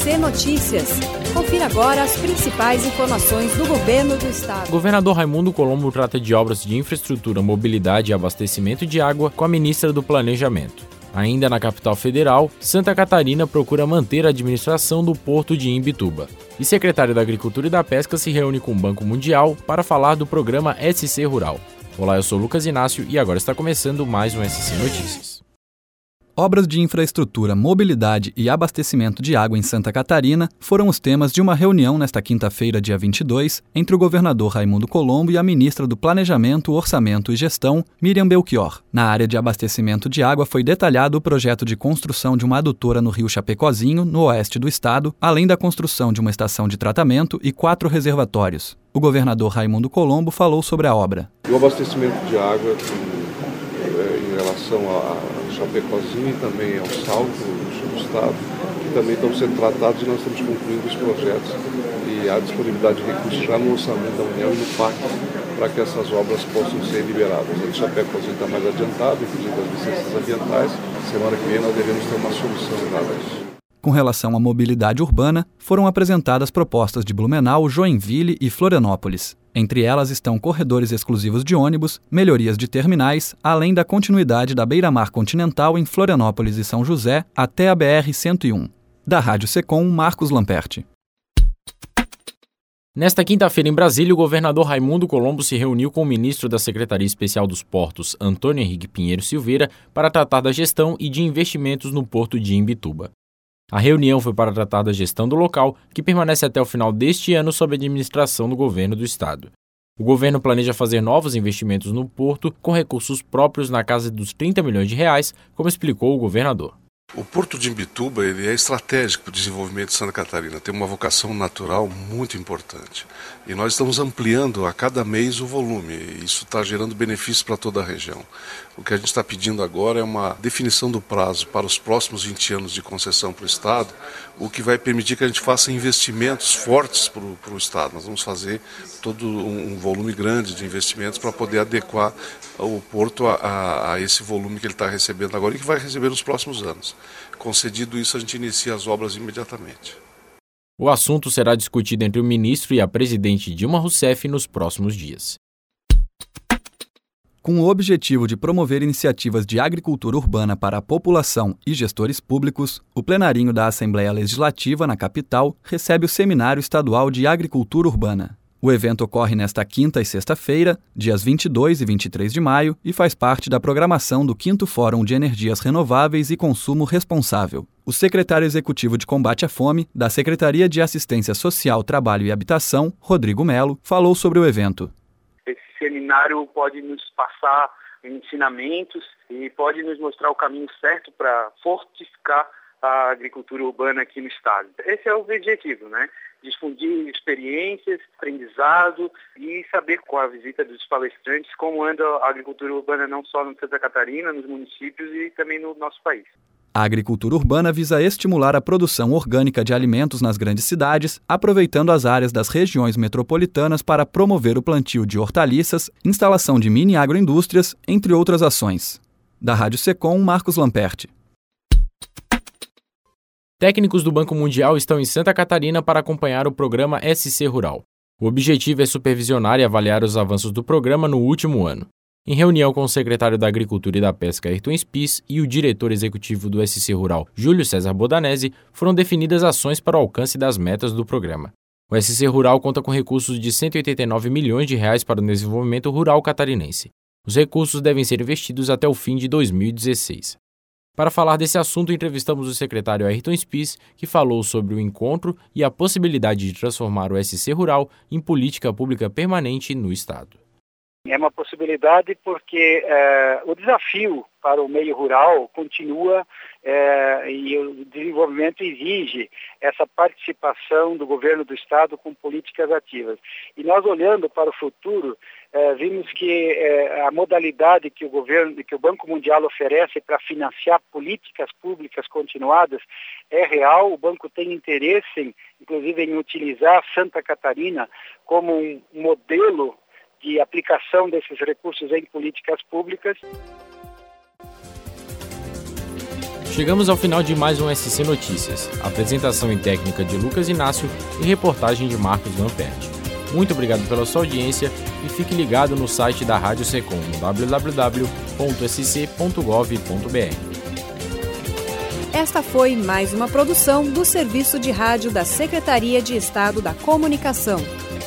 SCC Notícias. Confira agora as principais informações do governo do estado. O governador Raimundo Colombo trata de obras de infraestrutura, mobilidade e abastecimento de água com a ministra do Planejamento. Ainda na capital federal, Santa Catarina procura manter a administração do porto de Imbituba. E secretário da Agricultura e da Pesca se reúne com o Banco Mundial para falar do programa SC Rural. Olá, eu sou Lucas Inácio e agora está começando mais um SC Notícias. Obras de infraestrutura, mobilidade e abastecimento de água em Santa Catarina foram os temas de uma reunião nesta quinta-feira, dia 22, entre o governador Raimundo Colombo e a ministra do Planejamento, Orçamento e Gestão, Miriam Belchior. Na área de abastecimento de água foi detalhado o projeto de construção de uma adutora no rio Chapecozinho, no oeste do estado, além da construção de uma estação de tratamento e 4 reservatórios. O governador Raimundo Colombo falou sobre a obra. O abastecimento de água em relação a Chapecozinho e também ao Salto, no sul do estado, que também estão sendo tratados e nós estamos concluindo os projetos e a disponibilidade de recursos já no orçamento da União e no PAC para que essas obras possam ser liberadas. A de Chapecozinho está mais adiantada, inclusive as licenças ambientais. Semana que vem nós devemos ter uma solução dada isso. Com relação à mobilidade urbana, foram apresentadas propostas de Blumenau, Joinville e Florianópolis. Entre elas estão corredores exclusivos de ônibus, melhorias de terminais, além da continuidade da beira-mar continental em Florianópolis e São José até a BR-101. Da Rádio Secom, Marcos Lamperti. Nesta quinta-feira, em Brasília, o governador Raimundo Colombo se reuniu com o ministro da Secretaria Especial dos Portos, Antônio Henrique Pinheiro Silveira, para tratar da gestão e de investimentos no porto de Imbituba. A reunião foi para tratar da gestão do local, que permanece até o final deste ano sob a administração do governo do estado. O governo planeja fazer novos investimentos no porto com recursos próprios na casa dos 30 milhões de reais, como explicou o governador. O Porto de Imbituba ele é estratégico para o desenvolvimento de Santa Catarina, tem uma vocação natural muito importante. E nós estamos ampliando a cada mês o volume, e isso está gerando benefícios para toda a região. O que a gente está pedindo agora é uma definição do prazo para os próximos 20 anos de concessão para o Estado, o que vai permitir que a gente faça investimentos fortes para o Estado. Nós vamos fazer todo um volume grande de investimentos para poder adequar o Porto a esse volume que ele está recebendo agora e que vai receber nos próximos anos. Concedido isso, a gente inicia as obras imediatamente. O assunto será discutido entre o ministro e a presidente Dilma Rousseff nos próximos dias. Com o objetivo de promover iniciativas de agricultura urbana para a população e gestores públicos, o plenarinho da Assembleia Legislativa, na capital, recebe o Seminário Estadual de Agricultura Urbana. O evento ocorre nesta quinta e sexta-feira, dias 22 e 23 de maio, e faz parte da programação do 5º Fórum de Energias Renováveis e Consumo Responsável. O secretário executivo de Combate à Fome, da Secretaria de Assistência Social, Trabalho e Habitação, Rodrigo Melo, falou sobre o evento. Esse seminário pode nos passar ensinamentos e pode nos mostrar o caminho certo para fortificar a agricultura urbana aqui no estado. Esse é o objetivo, né? Difundir experiências, aprendizado e saber com a visita dos palestrantes como anda a agricultura urbana não só em Santa Catarina, nos municípios e também no nosso país. A agricultura urbana visa estimular a produção orgânica de alimentos nas grandes cidades, aproveitando as áreas das regiões metropolitanas para promover o plantio de hortaliças, instalação de mini agroindústrias, entre outras ações. Da Rádio Secom, Marcos Lamperti. Técnicos do Banco Mundial estão em Santa Catarina para acompanhar o programa SC Rural. O objetivo é supervisionar e avaliar os avanços do programa no último ano. Em reunião com o secretário da Agricultura e da Pesca, Ayrton Spies, e o diretor executivo do SC Rural, Júlio César Bodanese, foram definidas ações para o alcance das metas do programa. O SC Rural conta com recursos de 189 milhões de reais para o desenvolvimento rural catarinense. Os recursos devem ser investidos até o fim de 2016. Para falar desse assunto, entrevistamos o secretário Ayrton Spies, que falou sobre o encontro e a possibilidade de transformar o SC Rural em política pública permanente no estado. É uma possibilidade porque o desafio para o meio rural continua e o desenvolvimento exige essa participação do governo do estado com políticas ativas. E nós, olhando para o futuro, vimos que a modalidade que o Banco Mundial oferece para financiar políticas públicas continuadas é real. O banco tem interesse, inclusive, em utilizar Santa Catarina como um modelo de aplicação desses recursos em políticas públicas. Chegamos ao final de mais um SC Notícias. Apresentação e técnica de Lucas Inácio e reportagem de Marcos Lamperti. Muito obrigado pela sua audiência e fique ligado no site da Rádio Secom, no www.sc.gov.br. Esta foi mais uma produção do Serviço de Rádio da Secretaria de Estado da Comunicação.